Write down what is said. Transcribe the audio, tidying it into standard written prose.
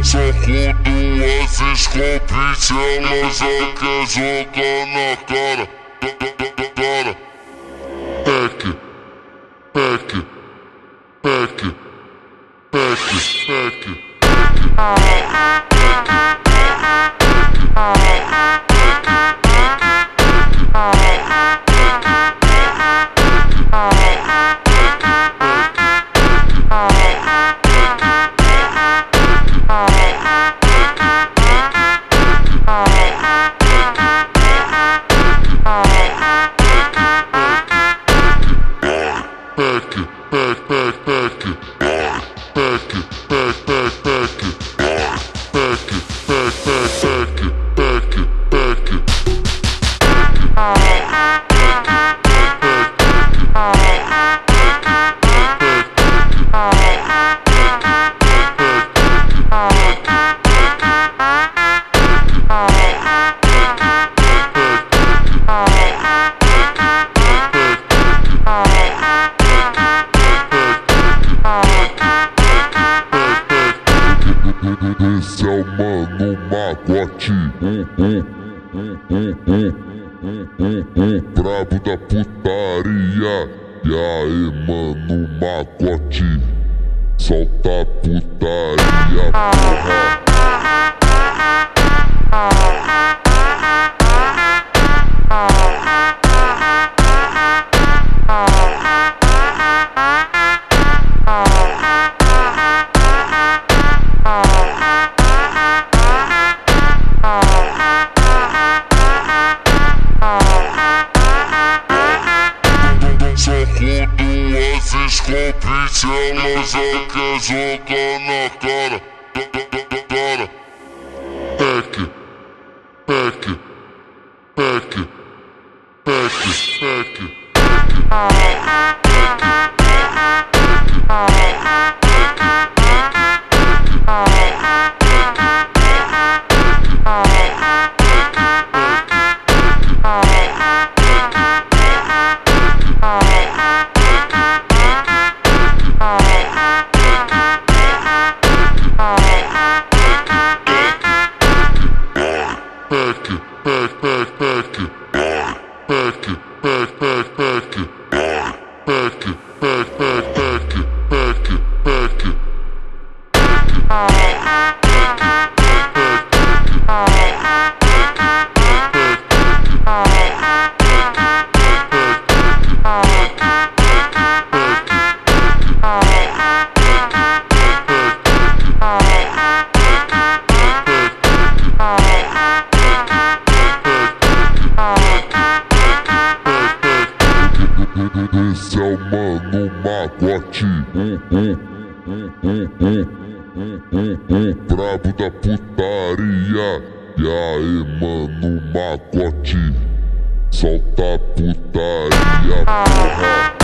Só com duas escopes ela já quer jogar na cara. Peck, peck, peck, peck, peck. Esse é o Mano Magote, brabo da putaria. E aí, Mano Magote, solta a putaria, porra. Duas escopes ela já quer jogar na cara. Peck, peck, peck, peck, peck. Esse é o Mano Magote, brabo da putaria. E aí, Mano Magote, solta a putaria, porra.